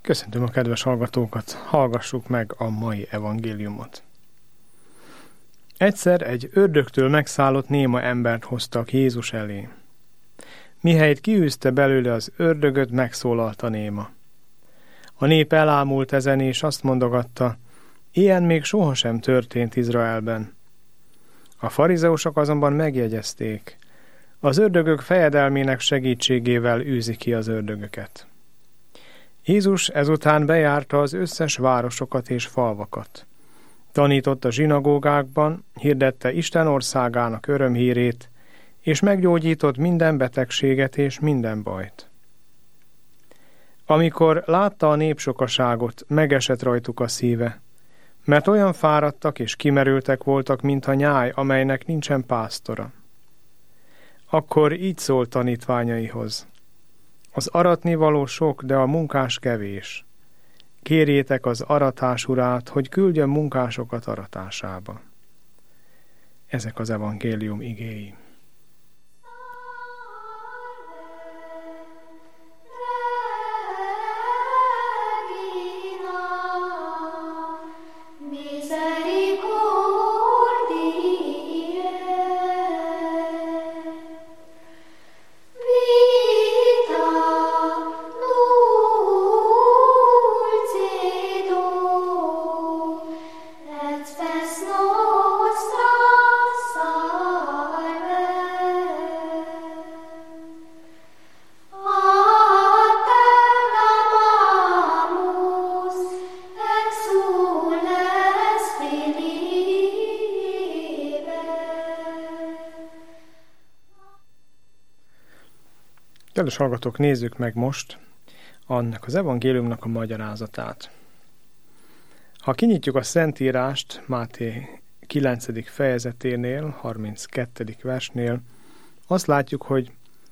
Köszöntöm a kedves hallgatókat, hallgassuk meg a mai evangéliumot. Egyszer egy ördögtől megszállott néma embert hoztak Jézus elé. Mihelyt kiűzte belőle az ördögöt, megszólalt a néma. A nép elámult ezen, és azt mondogatta, ilyen még sohasem történt Izraelben. A farizeusok azonban megjegyezték, az ördögök fejedelmének segítségével űzi ki az ördögöket. Jézus ezután bejárta az összes városokat és falvakat. Tanított a zsinagógákban, hirdette Isten országának örömhírét, és meggyógyított minden betegséget és minden bajt. Amikor látta a népsokaságot, megesett rajtuk a szíve, mert olyan fáradtak és kimerültek voltak, mint a nyáj, amelynek nincsen pásztora. Akkor így szólt tanítványaihoz. Az aratnivaló sok, de a munkás kevés. Kérjétek az aratás urát, hogy küldjön munkásokat aratásába. Ezek az evangélium igéi. Kedves hallgatók, nézzük meg most annak az evangéliumnak a magyarázatát. Ha kinyitjuk a Szentírást Máté 9. fejezeténél, 32. versnél, azt látjuk, hogy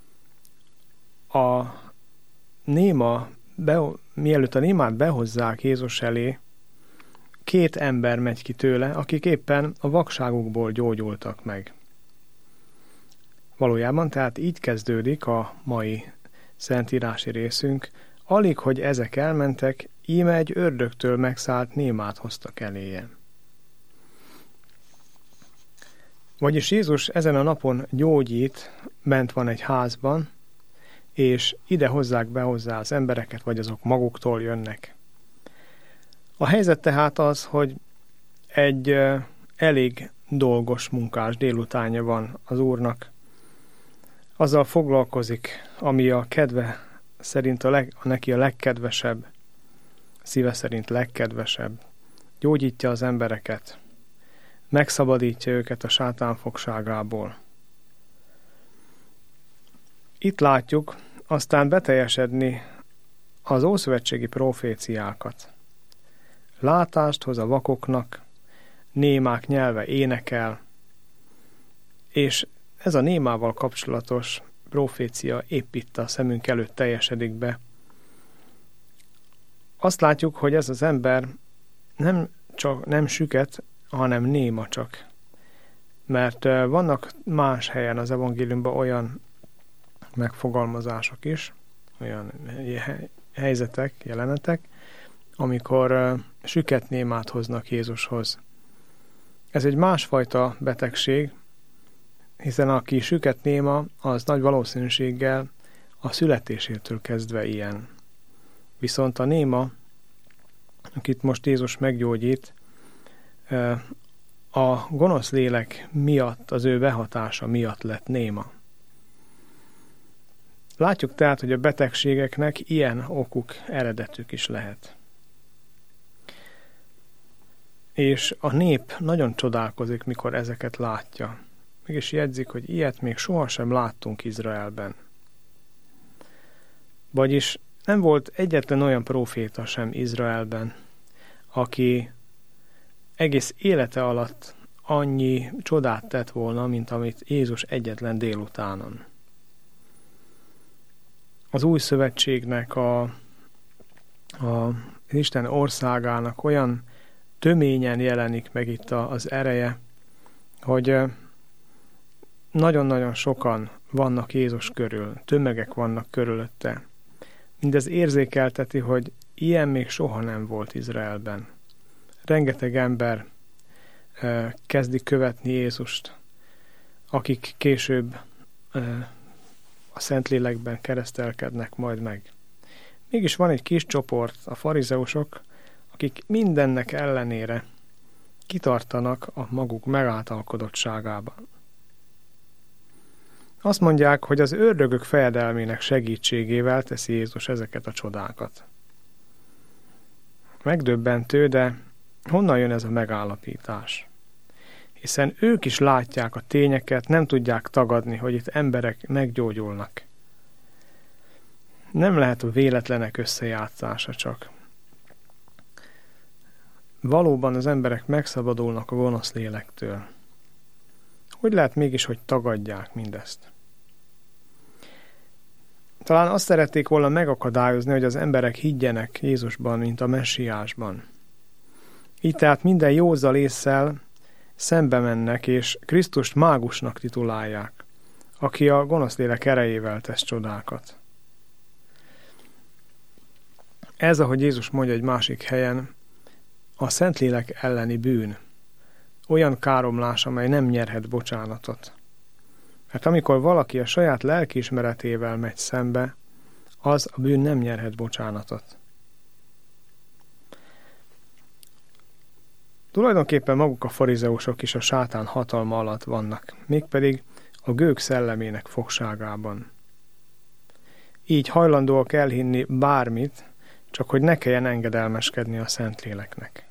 mielőtt a némát behozzák Jézus elé, 2 ember megy ki tőle, akik éppen a vakságukból gyógyultak meg. Valójában tehát így kezdődik a mai szentírási részünk, alig, hogy ezek elmentek, íme egy ördögtől megszállt némát hoztak eléje. Vagyis Jézus ezen a napon gyógyít, bent van egy házban, és ide hozzák be hozzá az embereket, vagy azok maguktól jönnek. A helyzet tehát az, hogy egy elég dolgos munkás délutánja van az Úrnak, azzal foglalkozik, ami a kedve szerint neki a legkedvesebb, szíve szerint legkedvesebb. Gyógyítja az embereket, megszabadítja őket a sátán fogságából. Itt látjuk aztán beteljesedni az ószövetségi proféciákat. Látást hoz a vakoknak, némák nyelve énekel, és ez a némával kapcsolatos profécia épp itt a szemünk előtt teljesedik be. Azt látjuk, hogy ez az ember nem süket, hanem néma csak. Mert vannak más helyen az evangéliumban olyan megfogalmazások is, olyan helyzetek, jelenetek, amikor süket némát hoznak Jézushoz. Ez egy másfajta betegség, hiszen aki süket néma, az nagy valószínűséggel a születésétől kezdve ilyen. Viszont a néma, akit most Jézus meggyógyít, a gonosz lélek miatt, az ő behatása miatt lett néma. Látjuk tehát, hogy a betegségeknek ilyen okuk, eredetük is lehet. És a nép nagyon csodálkozik, mikor ezeket látja. Mégis jegyzik, hogy ilyet még sohasem láttunk Izraelben. Vagyis nem volt egyetlen olyan próféta sem Izraelben, aki egész élete alatt annyi csodát tett volna, mint amit Jézus egyetlen délutánon. Az új szövetségnek, az Isten országának olyan töményen jelenik meg itt az ereje, hogy nagyon-nagyon sokan vannak Jézus körül, tömegek vannak körülötte. Mindez érzékelteti, hogy ilyen még soha nem volt Izraelben. Rengeteg ember kezdi követni Jézust, akik később a Szentlélekben keresztelkednek majd meg. Mégis van egy kis csoport, a farizeusok, akik mindennek ellenére kitartanak a maguk megáltalkodottságában. Azt mondják, hogy az ördögök fejedelmének segítségével teszi Jézus ezeket a csodákat. Megdöbbentő, de honnan jön ez a megállapítás? Hiszen ők is látják a tényeket, nem tudják tagadni, hogy itt emberek meggyógyulnak. Nem lehet a véletlenek összejátszása csak. Valóban az emberek megszabadulnak a gonosz lélektől. Hogy lehet mégis, hogy tagadják mindezt? Talán azt szerették volna megakadályozni, hogy az emberek higgyenek Jézusban, mint a messiásban. Így tehát minden józal ésszel szembe mennek, és Krisztust mágusnak titulálják, aki a gonosz lélek erejével tesz csodákat. Ez, ahogy Jézus mondja egy másik helyen, a Szentlélek elleni bűn, olyan káromlás, amely nem nyerhet bocsánatot. Mert amikor valaki a saját lelkiismeretével megy szembe, az a bűn nem nyerhet bocsánatot. Tulajdonképpen maguk a farizeusok is a sátán hatalma alatt vannak, mégpedig a gőg szellemének fogságában. Így hajlandóak elhinni bármit, csak hogy ne kelljen engedelmeskedni a Szentléleknek.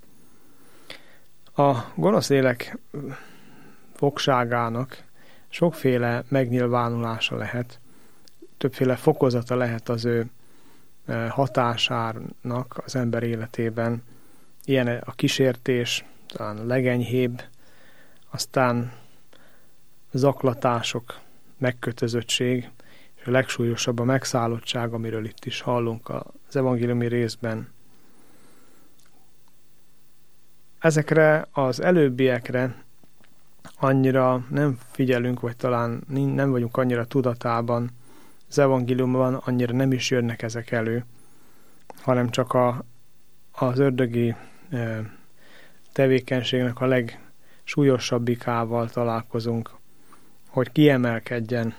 A gonosz lélek fogságának sokféle megnyilvánulása lehet, többféle fokozata lehet az ő hatásának az ember életében. Ilyen a kísértés, talán a legenyhébb, aztán zaklatások, megkötözöttség, és a legsúlyosabb a megszállottság, amiről itt is hallunk az evangéliumi részben. Ezekre az előbbiekre annyira nem figyelünk, vagy talán nem vagyunk annyira tudatában, az evangéliumban annyira nem is jönnek ezek elő, hanem csak az ördögi tevékenységnek a legsúlyosabbikával találkozunk, hogy kiemelkedjen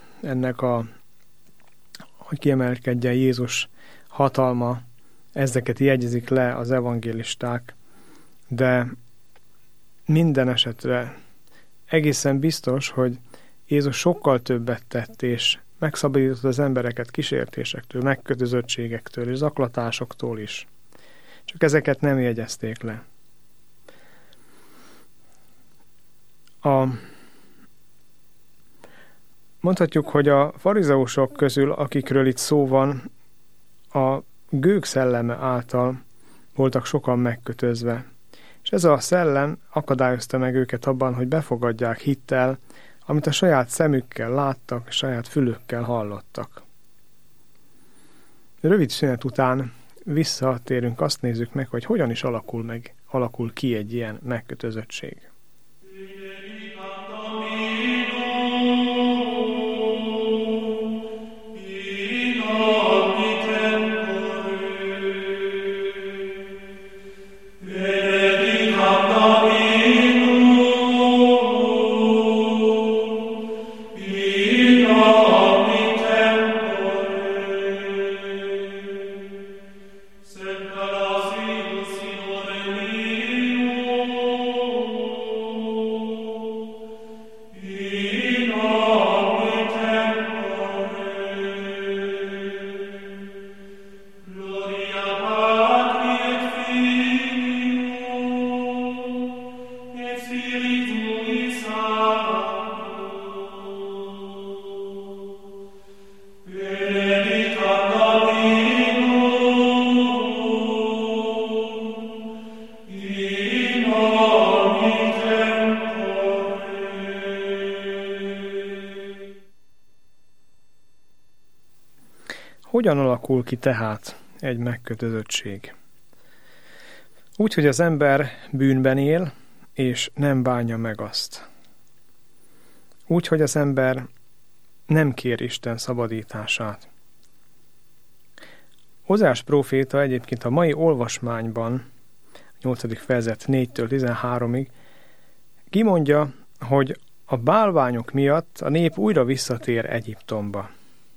hogy kiemelkedjen Jézus hatalma, ezeket jegyezik le az evangélisták, de minden esetre egészen biztos, hogy Jézus sokkal többet tett, és megszabadított az embereket kísértésektől, megkötözöttségektől és zaklatásoktól is. Csak ezeket nem jegyezték le. Mondhatjuk, hogy a farizeusok közül, akikről itt szó van, a gőg szelleme által voltak sokan megkötözve. És ez a szellem akadályozta meg őket abban, hogy befogadják hittel, amit a saját szemükkel láttak, saját fülükkel hallottak. Rövid szünet után visszatérünk, azt nézzük meg, hogy hogyan is alakul ki egy ilyen megkötözöttség. Hogyan alakul ki tehát egy megkötözöttség? Úgy, hogy az ember bűnben él, és nem bánja meg azt. Úgy, hogy az ember nem kér Isten szabadítását. Ózeás próféta egyébként a mai olvasmányban, 8. fejezet 4-től 13-ig kimondja, hogy a bálványok miatt a nép újra visszatér Egyiptomba.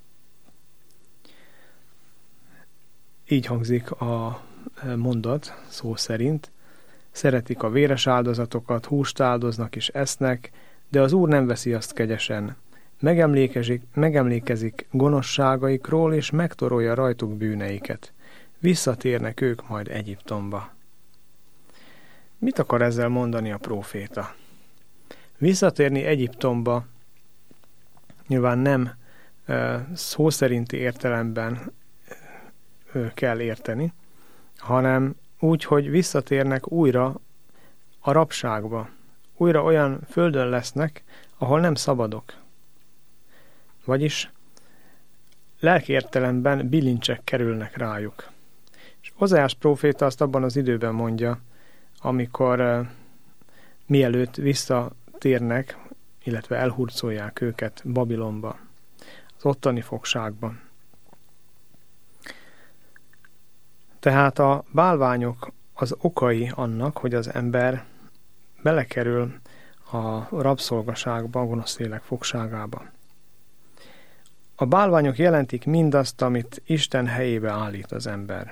Így hangzik a mondat szó szerint. Szeretik a véres áldozatokat, húst áldoznak és esznek, de az Úr nem veszi azt kegyesen. Megemlékezik gonoszságaikról, és megtorolja rajtuk bűneiket. Visszatérnek ők majd Egyiptomba. Mit akar ezzel mondani a próféta? Visszatérni Egyiptomba nyilván nem szó szerinti értelemben kell érteni, hanem úgy, hogy visszatérnek újra a rabságba. Újra olyan földön lesznek, ahol nem szabadok. Vagyis lelki értelemben bilincsek kerülnek rájuk. És Ózeás próféta azt abban az időben mondja, amikor mielőtt visszatérnek, illetve elhurcolják őket Babilonba, az ottani fogságba. Tehát a bálványok az okai annak, hogy az ember belekerül a rabszolgaságba, a gonosz lélek fogságába. A bálványok jelentik mindazt, amit Isten helyébe állít az ember.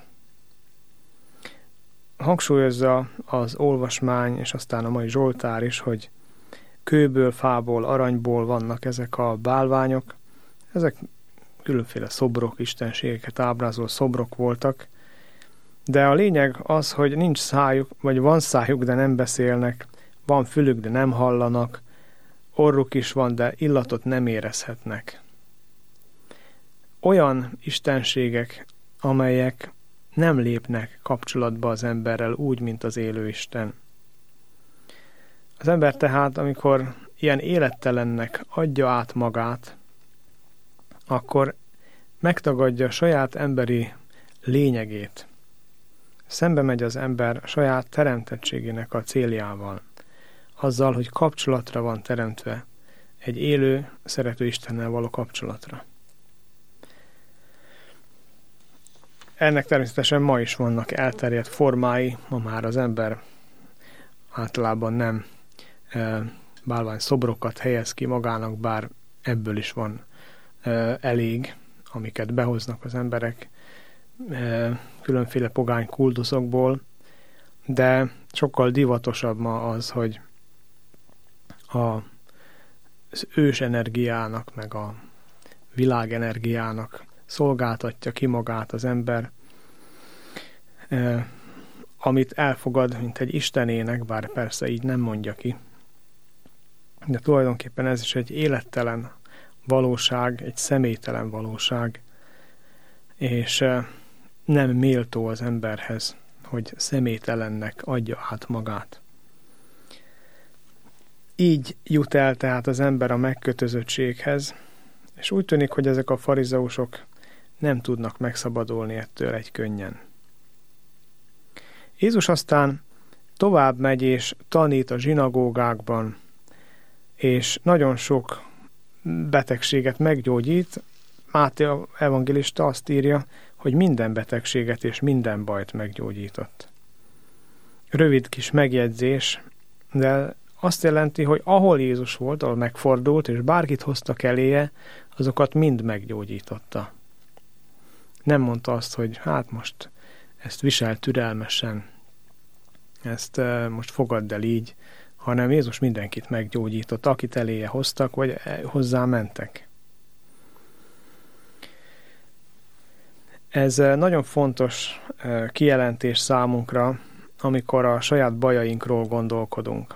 Hangsúlyozza az olvasmány, és aztán a mai Zsoltár is, hogy kőből, fából, aranyból vannak ezek a bálványok. Ezek különféle szobrok, istenségeket ábrázoló szobrok voltak, de a lényeg az, hogy nincs szájuk, vagy van szájuk, de nem beszélnek, van fülük, de nem hallanak, orruk is van, de illatot nem érezhetnek. Olyan istenségek, amelyek nem lépnek kapcsolatba az emberrel úgy, mint az élő Isten. Az ember tehát, amikor ilyen élettelennek adja át magát, akkor megtagadja saját emberi lényegét. Szembe megy az ember a saját teremtettségének a céljával, azzal, hogy kapcsolatra van teremtve, egy élő, szerető Istennel való kapcsolatra. Ennek természetesen ma is vannak elterjedt formái, ma már az ember általában nem bálvány szobrokat helyez ki magának, bár ebből is van elég, amiket behoznak az emberek különféle pogány kultuszokból, de sokkal divatosabb ma az, hogy az ős energiának, meg a világenergiának szolgáltatja ki magát az ember, amit elfogad, mint egy istenének, bár persze így nem mondja ki. De tulajdonképpen ez is egy élettelen valóság, egy személytelen valóság, és nem méltó az emberhez, hogy személytelennek adja át magát. Így jut el tehát az ember a megkötözöttséghez, és úgy tűnik, hogy ezek a farizeusok nem tudnak megszabadulni ettől egy könnyen. Jézus aztán tovább megy és tanít a zsinagógákban, és nagyon sok betegséget meggyógyít. Máté evangélista azt írja, hogy minden betegséget és minden bajt meggyógyított. Rövid kis megjegyzés, de azt jelenti, hogy ahol Jézus volt, ahol megfordult, és bárkit hoztak eléje, azokat mind meggyógyította. Nem mondta azt, hogy hát most ezt visel türelmesen, ezt most fogadd el így, hanem Jézus mindenkit meggyógyított, akit eléje hoztak, vagy hozzá mentek. Ez nagyon fontos kijelentés számunkra, amikor a saját bajainkról gondolkodunk.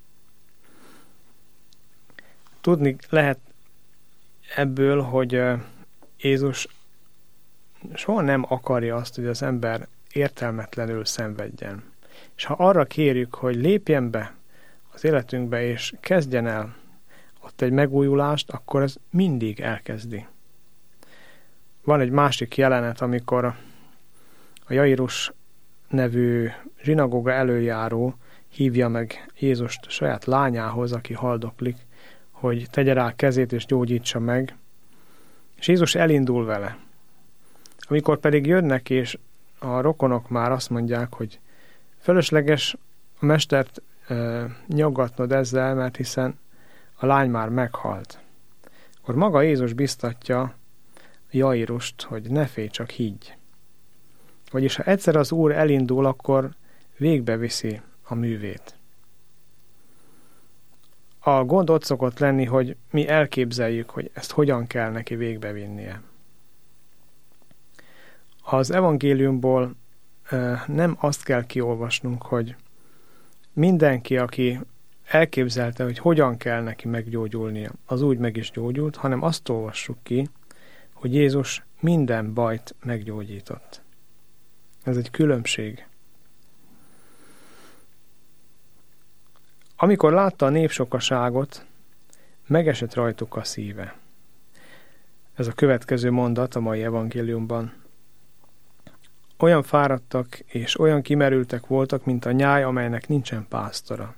Tudni lehet ebből, hogy Jézus soha nem akarja azt, hogy az ember értelmetlenül szenvedjen. És ha arra kérjük, hogy lépjen be az életünkbe, és kezdjen el ott egy megújulást, akkor ez mindig elkezdi. Van egy másik jelenet, amikor a Jairus nevű zsinagóga előjáró hívja meg Jézust saját lányához, aki haldoklik, hogy tegye rá kezét és gyógyítsa meg, és Jézus elindul vele. A Amikor pedig jönnek, és a rokonok már azt mondják, hogy fölösleges a mestert nyaggatnod ezzel, mert hiszen a lány már meghalt. Akkor maga Jézus biztatja Jairust, hogy ne félj, csak higgy. Vagyis ha egyszer az Úr elindul, akkor végbeviszi a művét. A gond ott szokott lenni, hogy mi elképzeljük, hogy ezt hogyan kell neki végbevinnie. Az evangéliumból nem azt kell kiolvasnunk, hogy mindenki, aki elképzelte, hogy hogyan kell neki meggyógyulnia, az úgy meg is gyógyult, hanem azt olvassuk ki, hogy Jézus minden bajt meggyógyított. Ez egy különbség. Amikor látta a népsokaságot, megesett rajtuk a szíve. Ez a következő mondat a mai evangéliumban. Olyan fáradtak és olyan kimerültek voltak, mint a nyáj, amelynek nincsen pásztora.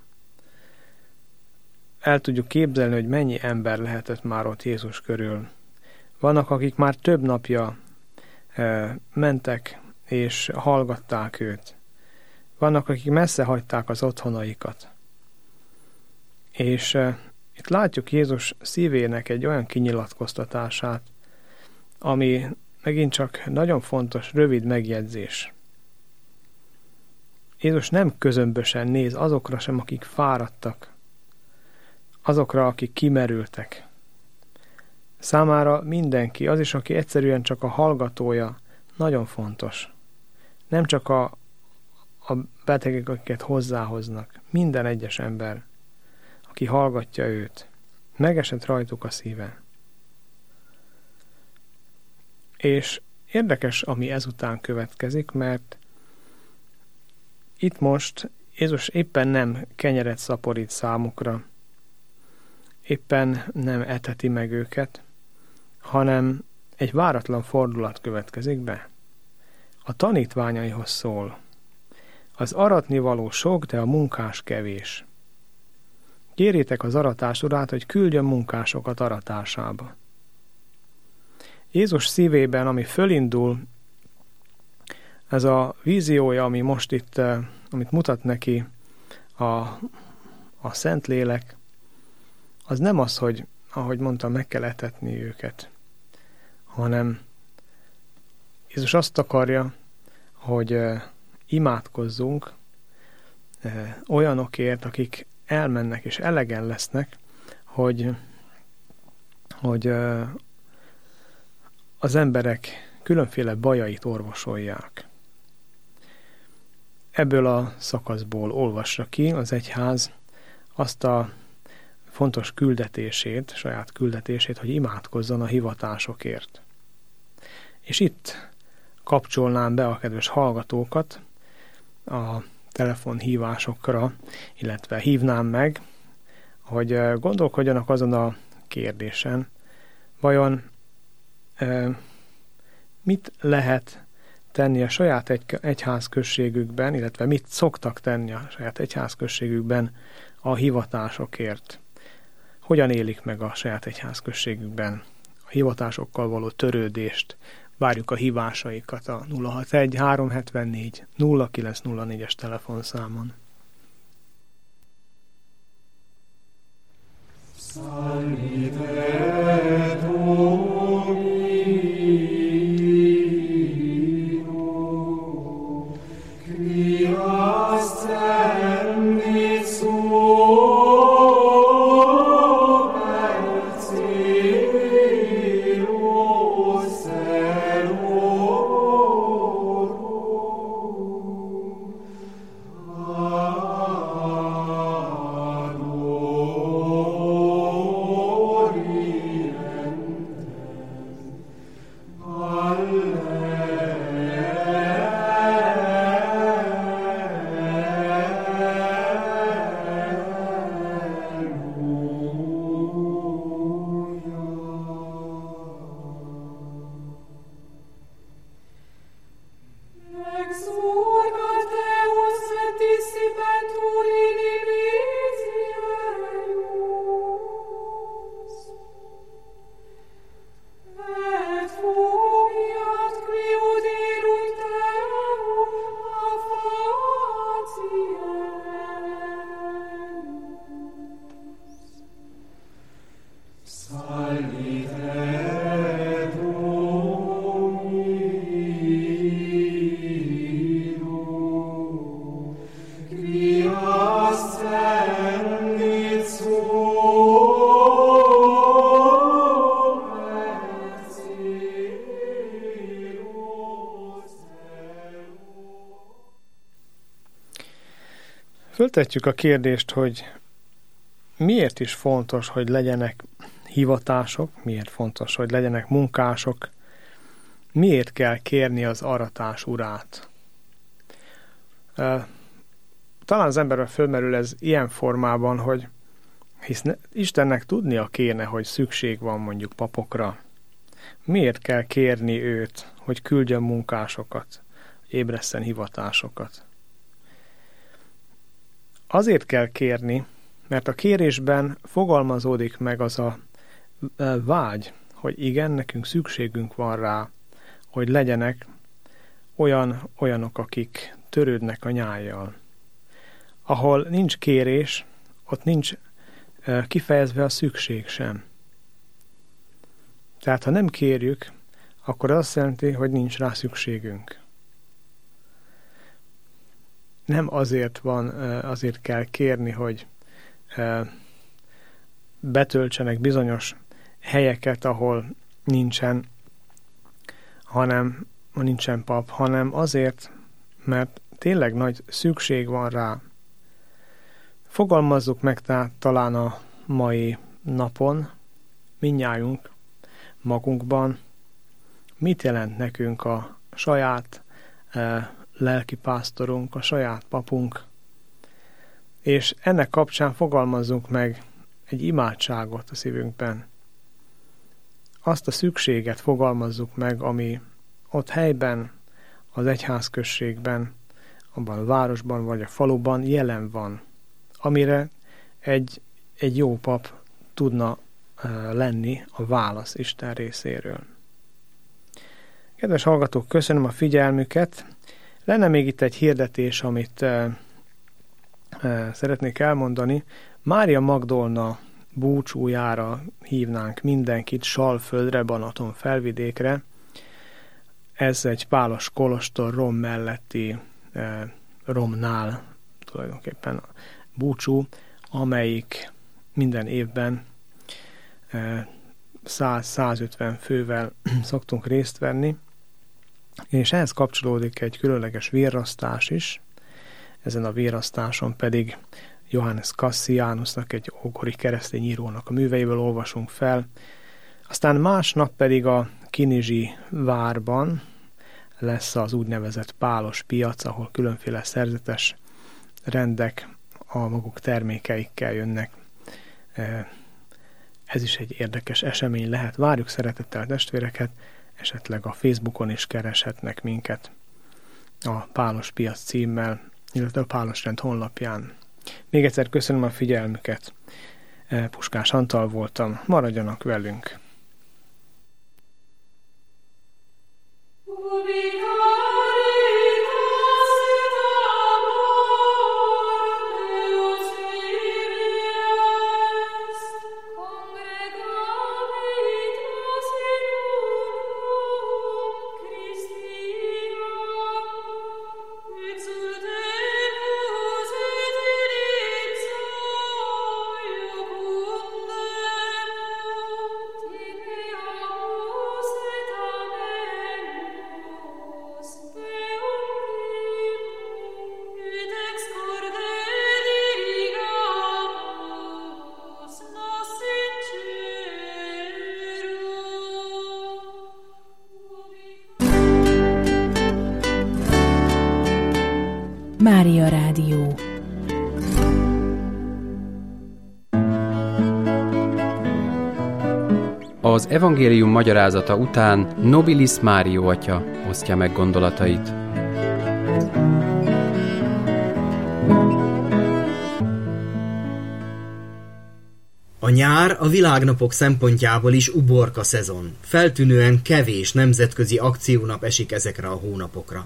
El tudjuk képzelni, hogy mennyi ember lehetett már ott Jézus körül. Vannak, akik már több napja mentek és hallgatták őt. Vannak, akik messze hagyták az otthonaikat. És itt látjuk Jézus szívének egy olyan kinyilatkoztatását, ami megint csak nagyon fontos, rövid megjegyzés. Jézus nem közömbösen néz azokra sem, akik fáradtak, azokra, akik kimerültek. Számára mindenki, az is, aki egyszerűen csak a hallgatója, nagyon fontos. Nem csak a betegek, akiket hozzáhoznak. Minden egyes ember, aki hallgatja őt. Megesett rajtuk a szíve. És érdekes, ami ezután következik, mert itt most Jézus éppen nem kenyeret szaporít számukra, éppen nem eteti meg őket, hanem egy váratlan fordulat következik be. A tanítványaihoz szól. Az aratnivaló sok, de a munkás kevés. Kérjétek az aratás urát, hogy küldjön munkásokat aratásába. Jézus szívében, ami fölindul, ez a víziója, ami most itt, amit mutat neki a Szentlélek, az nem az, hogy, ahogy mondtam, meg kell etetni őket, hanem Jézus azt akarja, hogy imádkozzunk olyanokért, akik elmennek és elegen lesznek, hogy az emberek különféle bajait orvosolják. Ebből a szakaszból olvassa ki az egyház azt a fontos küldetését, saját küldetését, hogy imádkozzon a hivatásokért. És itt kapcsolnám be a kedves hallgatókat a telefonhívásokra, illetve hívnám meg, hogy gondolkodjanak azon a kérdésen, vajon mit lehet tenni a saját egyházközségükben, illetve mit szoktak tenni a saját egyházközségükben a hivatásokért. Hogyan élik meg a saját egyházközségükben a hivatásokkal való törődést. Várjuk a hívásaikat a 061 374 0904-es telefonszámon. Gloria Föltetjük a kérdést, hogy miért is fontos, hogy legyenek hivatások, miért fontos, hogy legyenek munkások, miért kell kérni az aratás urát. Talán az emberben fölmerül ez ilyen formában, hogy hisz Istennek tudnia kéne, hogy szükség van mondjuk papokra. Miért kell kérni őt, hogy küldjön munkásokat, hogy ébresszen hivatásokat? Azért kell kérni, mert a kérésben fogalmazódik meg az a vágy, hogy igen, nekünk szükségünk van rá, hogy legyenek olyanok, akik törődnek a nyájjal. Ahol nincs kérés, ott nincs kifejezve a szükség sem. Tehát ha nem kérjük, akkor azt jelenti, hogy nincs rá szükségünk. Nem azért kell kérni, hogy betöltsenek bizonyos helyeket, ahol nincsen pap, hanem azért, mert tényleg nagy szükség van rá. Fogalmazzuk meg talán a mai napon, mindnyájunk magunkban, mit jelent nekünk a saját lelkipásztorunk, a saját papunk, és ennek kapcsán fogalmazzunk meg egy imádságot a szívünkben. Azt a szükséget fogalmazzuk meg, ami ott helyben, az egyházközségben, abban a városban vagy a faluban jelen van, amire egy jó pap tudna lenni a válasz Isten részéről. Kedves hallgatók, köszönöm a figyelmüket. Lenne még itt egy hirdetés, amit szeretnék elmondani. Mária Magdolna búcsújára hívnánk mindenkit Salföldre, Banaton felvidékre. Ez egy pálos kolostor Rom melletti Romnál tulajdonképpen búcsú, amelyik minden évben 100-150 fővel szoktunk részt venni, és ehhez kapcsolódik egy különleges vérrasztás is. Ezen a vérrasztáson pedig Johannes Cassianusnak, egy ókori keresztény írónak a műveiből olvasunk fel. Aztán másnap pedig a Kinizsi várban lesz az úgynevezett pálos piac, ahol különféle szerzetes rendek a maguk termékeikkel jönnek. Ez is egy érdekes esemény lehet. Várjuk szeretettel testvéreket, esetleg a Facebookon is kereshetnek minket a Pálos Piac címmel, illetve a Pálosrend honlapján. Még egyszer köszönöm a figyelmüket. Puskás Antal voltam. Maradjanak velünk! Mária Rádió. Az evangélium magyarázata után Nobilis Mário atya osztja meg gondolatait. A nyár a világnapok szempontjából is uborka szezon. Feltűnően kevés nemzetközi akciónap esik ezekre a hónapokra.